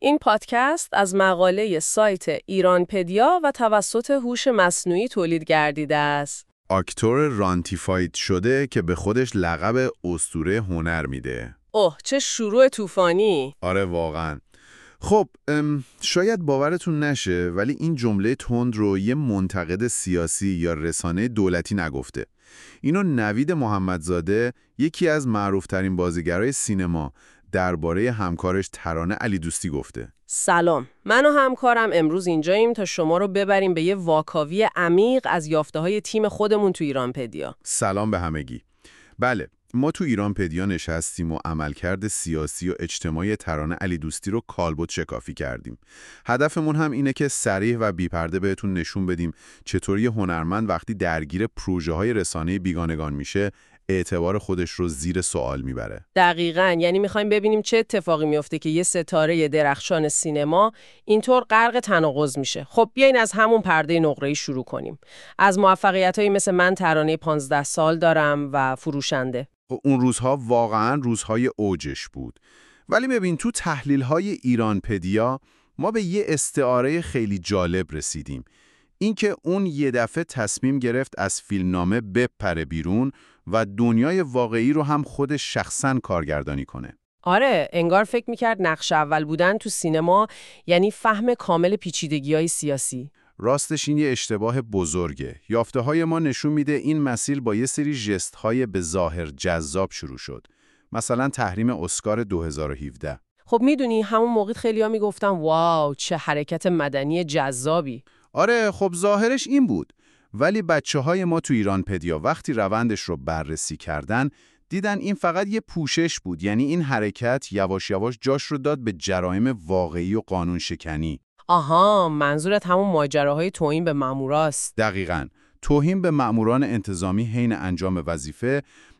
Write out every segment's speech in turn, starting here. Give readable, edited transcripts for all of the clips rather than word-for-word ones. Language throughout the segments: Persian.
این پادکست از مقاله سایت ایرانپدیا و توسط هوش مصنوعی تولید گردیده است. آکتور رانتیفاید شده که به خودش لقب اسطوره هنر میده. اوه چه شروع طوفانی! آره واقعا. خب شاید باورتون نشه ولی این جمله تند رو یه منتقد سیاسی یا رسانه دولتی نگفته. اینو نوید محمدزاده، یکی از معروفترین بازیگرای سینما، درباره همکارش ترانه علیدوستی گفته. سلام، من و همکارم امروز اینجاییم تا شما رو ببریم به یه واکاوی عمیق از یافته‌های تیم خودمون تو ایرانپدیا. سلام به همگی. بله، ما تو ایرانپدیا نشستیم و عملکرد سیاسی و اجتماعی ترانه علیدوستی رو کالبد شکافی کردیم. هدفمون هم اینه که صریح و بی‌پرده بهتون نشون بدیم چطوری هنرمند وقتی درگیر پروژه‌های رسانه بیگانگان میشه، اعتبار خودش رو زیر سوال میبره. دقیقاً، یعنی میخوایم ببینیم چه اتفاقی میفته که یه ستاره درخشان سینما اینطور غرق تناقض میشه. خب بیاین از همون پرده نقره‌ای شروع کنیم. از موفقیتایی مثل من ترانه 15 سال دارم و فروشنده. اون روزها واقعاً روزهای اوجش بود. ولی ببین تو تحلیل‌های ایرانپدیا ما به یه استعاره خیلی جالب رسیدیم. اینکه اون یه دفعه تصمیم گرفت از فیلمنامه بپره بیرون و دنیای واقعی رو هم خودش شخصاً کارگردانی کنه. آره، انگار فکر میکرد نقش اول بودن تو سینما یعنی فهم کامل پیچیدگی‌های سیاسی. راستش این یه اشتباه بزرگه. یافته‌های ما نشون میده این مسیر با یه سری ژست‌های به ظاهر جذاب شروع شد. مثلا تحریم اسکار 2017. خب میدونی همون موقع خیلی‌ها میگفتن واو چه حرکت مدنی جذابی. آره خب ظاهرش این بود. ولی بچه‌های ما تو ایرانپدیا وقتی روندش رو بررسی کردن دیدن این فقط یه پوشش بود. یعنی این حرکت یواش یواش جاش رو داد به جرایم واقعی و قانون شکنی. آها، منظورت همون ماجراهای توهین به ماموراست. دقیقاً. توهین به ماموران انتظامی حین انجام وظیفه،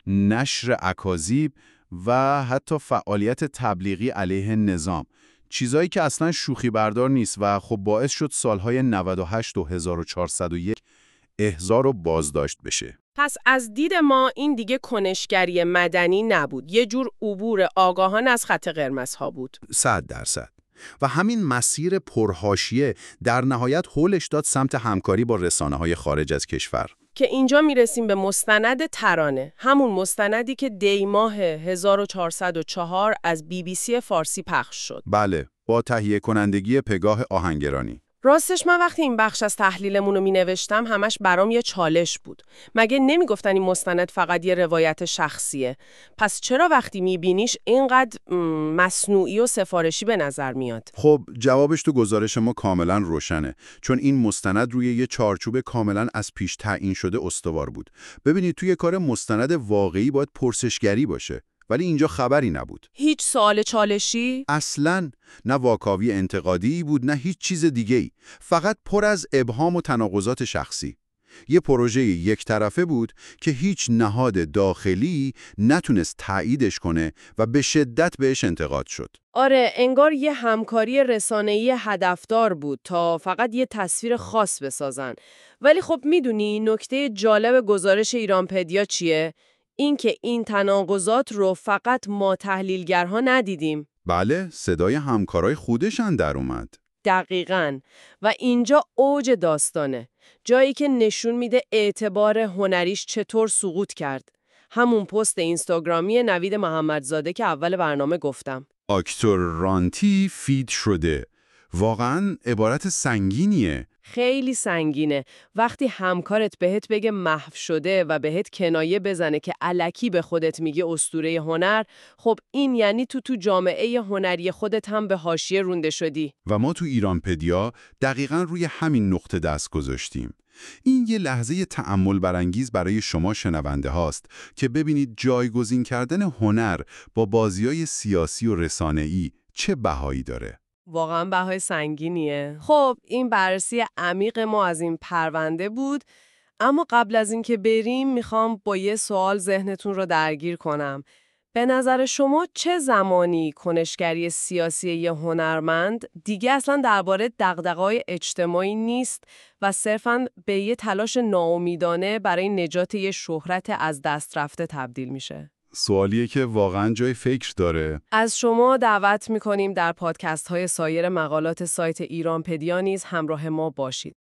نشر اکاذیب و حتی فعالیت تبلیغی علیه نظام. چیزایی که اصلاً شوخی بردار نیست و خب باعث شد سالهای 98 و 1401 احضار و بازداشت بشه. پس از دید ما این دیگه کنشگری مدنی نبود. یه جور عبور آگاهانه از خط قرمزها بود. 100%. و همین مسیر پرحاشیه در نهایت هولش داد سمت همکاری با رسانه‌های خارج از کشور. که اینجا میرسیم به مستند ترانه، همون مستندی که دی ماه 1404 از BBC فارسی پخش شد. بله، با تهیه کنندگی پگاه آهنگرانی. راستش من وقتی این بخش از تحلیلمون رو مینوشتم همش برام یه چالش بود. مگه نمیگفتن این مستند فقط یه روایت شخصیه؟ پس چرا وقتی میبینیش اینقدر مصنوعی و سفارشی به نظر میاد؟ خب جوابش تو گزارش ما کاملا روشنه، چون این مستند روی یه چارچوب کاملا از پیش تعیین شده استوار بود. ببینید توی کار مستند واقعی باید پرسشگری باشه. ولی اینجا خبری نبود. هیچ سوال چالشی؟ اصلاً نه واکاوی انتقادی بود نه هیچ چیز دیگه‌ای. فقط پر از ابهام و تناقضات شخصی. یه پروژه یک طرفه بود که هیچ نهاد داخلی نتونست تاییدش کنه و به شدت بهش انتقاد شد. آره، انگار یه همکاری رسانه‌ای هدفدار بود تا فقط یه تصویر خاص بسازن. ولی خب میدونی نکته جالب گزارش ایرانپدیا چیه؟ اینکه این تناقضات رو فقط ما تحلیلگرها ندیدیم. بله، صدای همکارای خودشان در اومد. دقیقاً. و اینجا اوج داستانه. جایی که نشون میده اعتبار هنریش چطور سقوط کرد. همون پست اینستاگرامی نوید محمدزاده که اول برنامه گفتم. آکتور رانتی فید شده. واقعاً عبارت سنگینیه. خیلی سنگینه. وقتی همکارت بهت بگه محو شده و بهت کنایه بزنه که الکی به خودت میگه اسطوره هنر، خب این یعنی تو جامعه هنری خودت هم به حاشیه رونده شدی. و ما تو ایرانپدیا دقیقاً روی همین نقطه دست گذاشتیم. این یه لحظه تأمل برانگیز برای شما شنونده هاست که ببینید جایگزین کردن هنر با بازی‌های سیاسی و رسانه‌ای چه بهایی داره. واقعا بهای سنگینیه. خب این بررسی عمیق ما از این پرونده بود، اما قبل از اینکه بریم میخوام با یه سوال ذهنتون رو درگیر کنم. به نظر شما چه زمانی کنشگری سیاسی یه هنرمند دیگه اصلا درباره دغدغه‌های اجتماعی نیست و صرفاً به یه تلاش ناامیدانه برای نجات یه شهرت از دست رفته تبدیل میشه؟ سوالیه که واقعا جای فکر داره. از شما دعوت می‌کنیم در پادکست‌های سایر مقالات سایت ایرانپدیا نیز همراه ما باشید.